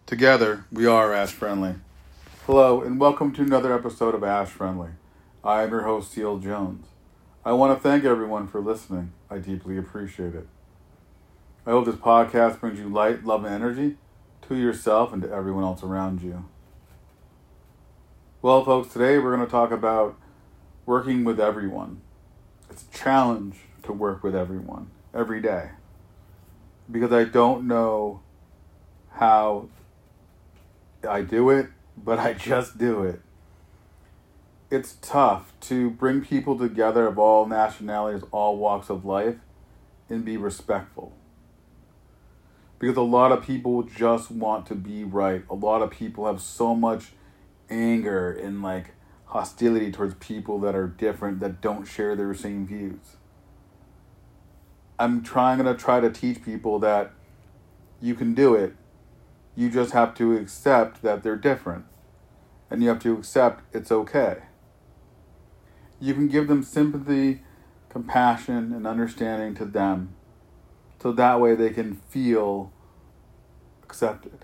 Together, we are Ash Friendly. Hello, and welcome to another episode of Ash Friendly. I am your host, Seal Jones. I want to thank everyone for listening. I deeply appreciate it. I hope this podcast brings you light, love, and energy to yourself and to everyone else around you. Well, folks, today we're going to talk about working with everyone. It's a challenge to work with everyone every day because I don't know how I do it, but I just do it. It's tough to bring people together of all nationalities, all walks of life, and be respectful. Because a lot of people just want to be right. A lot of people have so much anger and hostility towards people that are different, that don't share their same views. I'm trying to teach people that you can do it. You just have to accept that they're different. And you have to accept it's okay. You can give them sympathy, compassion, and understanding to them. So that way they can feel accepted.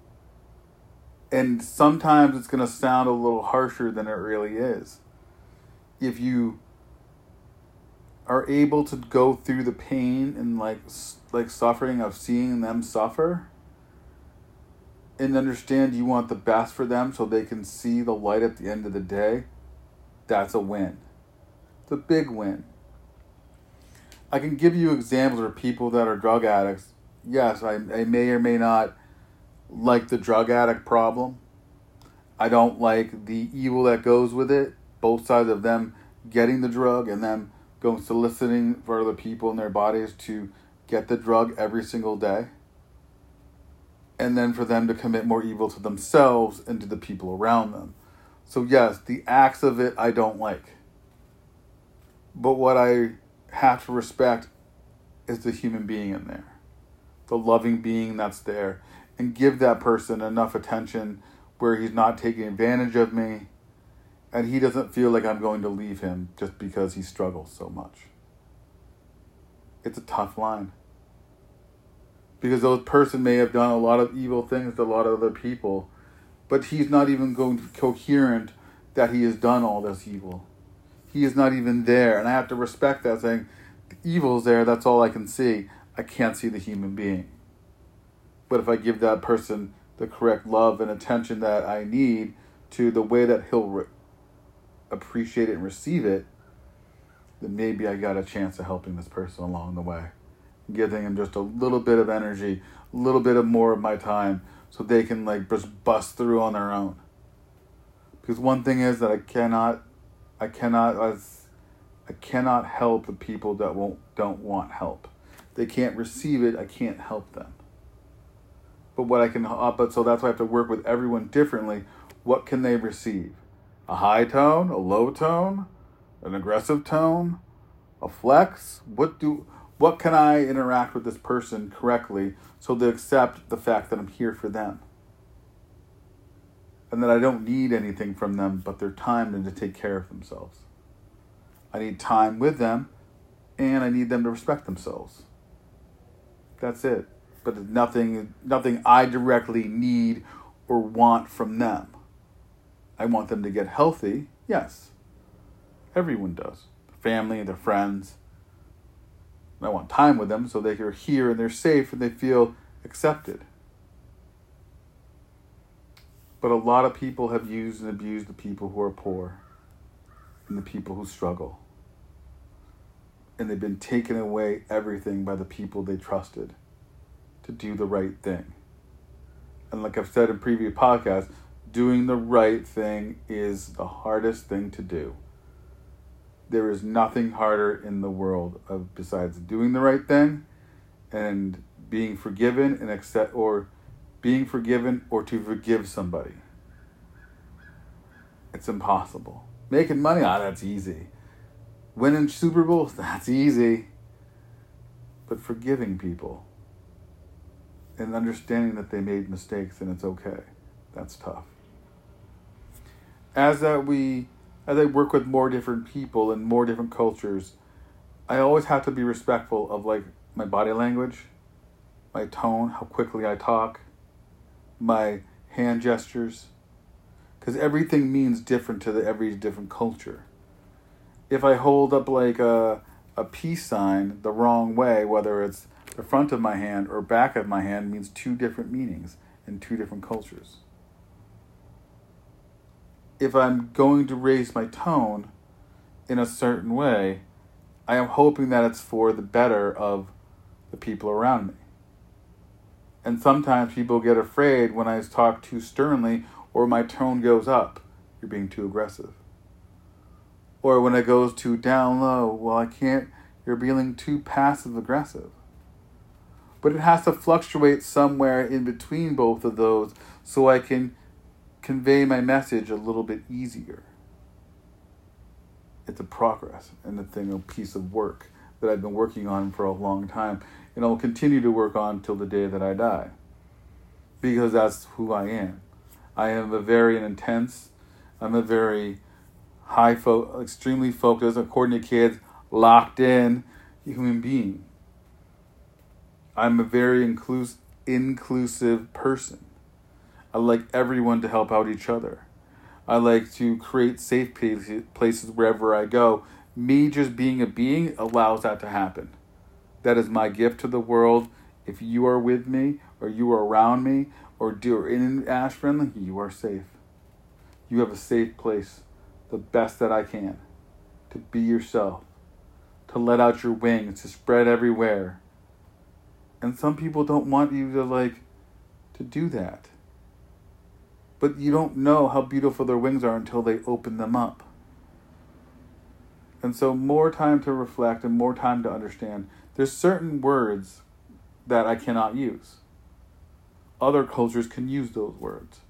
And sometimes it's going to sound a little harsher than it really is. If you are able to go through the pain and suffering of seeing them suffer, and understand you want the best for them so they can see the light at the end of the day, that's a win. It's a big win. I can give you examples of people that are drug addicts. Yes, I may or may not like the drug addict problem. I don't like the evil that goes with it. Both sides of them getting the drug and them going soliciting for other people in their bodies to get the drug every single day. And then for them to commit more evil to themselves and to the people around them. So yes, the acts of it I don't like. But what I have to respect is the human being in there. The loving being that's there. And give that person enough attention where he's not taking advantage of me. And he doesn't feel like I'm going to leave him just because he struggles so much. It's a tough line. Because those person may have done a lot of evil things to a lot of other people, but he's not even going to be coherent that he has done all this evil. He is not even there, and I have to respect that, saying, the evil's there, that's all I can see. I can't see the human being. But if I give that person the correct love and attention that I need to the way that he'll appreciate it and receive it, then maybe I got a chance of helping this person along the way. Giving them just a little bit of energy, a little bit of more of my time, so they can just bust through on their own. Because one thing is that I cannot help the people that don't want help. They can't receive it. I can't help them. So that's why I have to work with everyone differently. What can they receive? A high tone, a low tone, an aggressive tone, a flex? What can I interact with this person correctly so they accept the fact that I'm here for them? And that I don't need anything from them but their time and to take care of themselves. I need time with them, and I need them to respect themselves. That's it. But it's nothing I directly need or want from them. I want them to get healthy, yes. Everyone does. Family, their friends. I want time with them so they are here and they're safe and they feel accepted. But a lot of people have used and abused the people who are poor and the people who struggle. And they've been taken away everything by the people they trusted to do the right thing. And like I've said in previous podcasts, doing the right thing is the hardest thing to do. There is nothing harder in the world besides doing the right thing and being forgiven or to forgive somebody. It's impossible. Making money, that's easy. Winning Super Bowls, that's easy. But forgiving people and understanding that they made mistakes and it's okay, that's tough. As I work with more different people and more different cultures, I always have to be respectful of my body language, my tone, how quickly I talk, my hand gestures, because everything means different to every different culture. If I hold up like a peace sign the wrong way, whether it's the front of my hand or back of my hand, means two different meanings in two different cultures. If I'm going to raise my tone in a certain way, I am hoping that it's for the better of the people around me. And sometimes people get afraid when I talk too sternly or my tone goes up. You're being too aggressive. Or when it goes too down low, well, I can't, you're being too passive aggressive. But it has to fluctuate somewhere in between both of those so I can convey my message a little bit easier. It's a progress and a piece of work that I've been working on for a long time, and I'll continue to work on till the day that I die, because that's who I am. I am a very intense, I'm a very extremely focused, according to kids, locked in human being. I'm a very inclusive person. I like everyone to help out each other. I like to create safe places wherever I go. Me just being a being allows that to happen. That is my gift to the world. If you are with me, or you are around me, or in Ash Friendly, you are safe. You have a safe place, the best that I can, to be yourself, to let out your wings, to spread everywhere. And some people don't want you to do that. But you don't know how beautiful their wings are until they open them up. And so more time to reflect and more time to understand. There's certain words that I cannot use. Other cultures can use those words.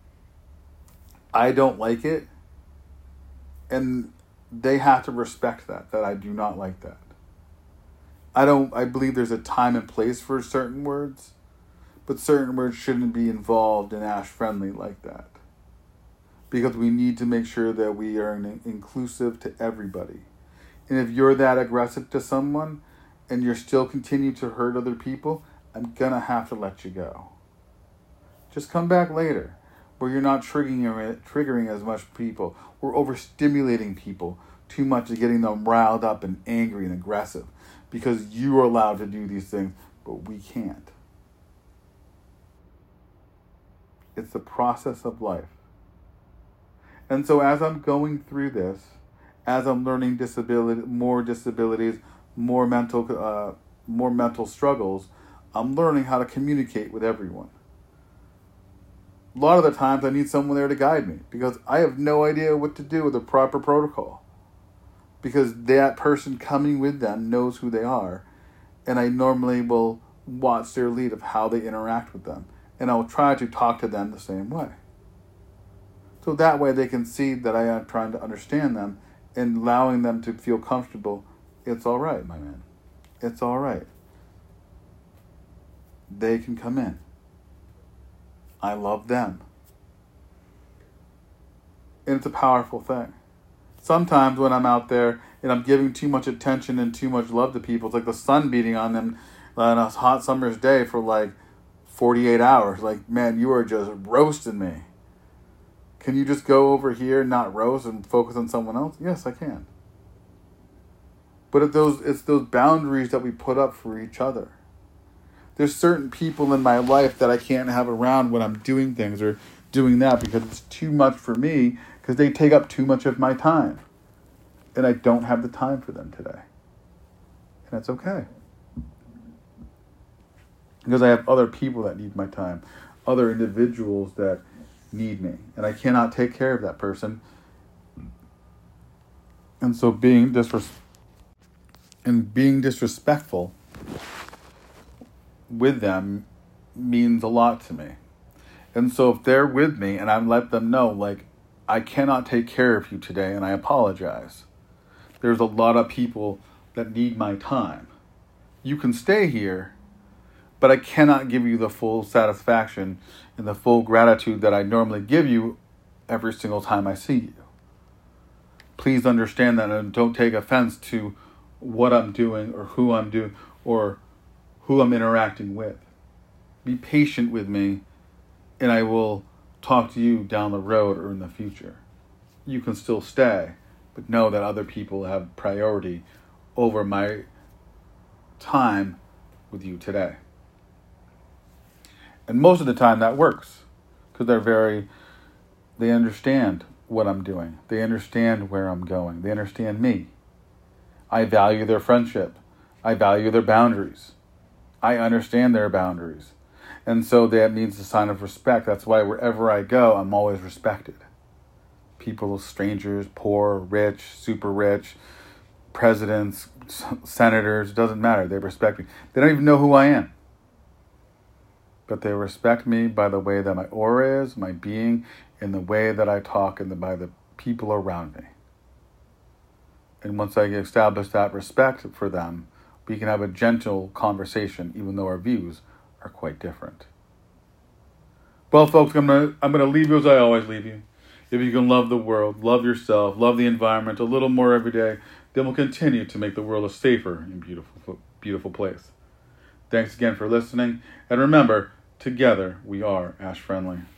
I don't like it, and they have to respect that I do not like that. I believe there's a time and place for certain words, but certain words shouldn't be involved in Ash Friendly like that. Because we need to make sure that we are inclusive to everybody. And if you're that aggressive to someone and you're still continuing to hurt other people, I'm going to have to let you go. Just come back later where you're not triggering as much people. We're overstimulating people too much and getting them riled up and angry and aggressive because you are allowed to do these things, but we can't. It's the process of life. And so as I'm going through this, as I'm learning more disabilities, more mental struggles, I'm learning how to communicate with everyone. A lot of the times I need someone there to guide me because I have no idea what to do with the proper protocol. Because that person coming with them knows who they are, and I normally will watch their lead of how they interact with them. And I'll try to talk to them the same way. So that way they can see that I am trying to understand them and allowing them to feel comfortable. It's all right, my man. It's all right. They can come in. I love them. And it's a powerful thing. Sometimes when I'm out there and I'm giving too much attention and too much love to people, it's like the sun beating on them on a hot summer's day for 48 hours. Man, you are just roasting me. Can you just go over here and not roast and focus on someone else? Yes, I can. But it's those boundaries that we put up for each other. There's certain people in my life that I can't have around when I'm doing things or doing that because it's too much for me because they take up too much of my time. And I don't have the time for them today. And that's okay. Because I have other people that need my time. Other individuals that need me. And I cannot take care of that person. And so being disrespectful with them means a lot to me. And so if they're with me and I let them know, I cannot take care of you today and I apologize. There's a lot of people that need my time. You can stay here, but I cannot give you the full satisfaction and the full gratitude that I normally give you every single time I see you. Please understand that and don't take offense to what I'm doing or who I'm interacting with. Be patient with me and I will talk to you down the road or in the future. You can still stay, but know that other people have priority over my time with you today. And most of the time that works, because they understand what I'm doing. They understand where I'm going. They understand me. I value their friendship. I value their boundaries. I understand their boundaries. And so that means a sign of respect. That's why wherever I go, I'm always respected. People, strangers, poor, rich, super rich, presidents, senators, it doesn't matter. They respect me. They don't even know who I am. But they respect me by the way that my aura is, my being, and the way that I talk, and by the people around me. And once I establish that respect for them, we can have a gentle conversation, even though our views are quite different. Well, folks, I'm gonna leave you as I always leave you. If you can love the world, love yourself, love the environment a little more every day, then we'll continue to make the world a safer and beautiful place. Thanks again for listening, and remember, together we are Ash Friendly.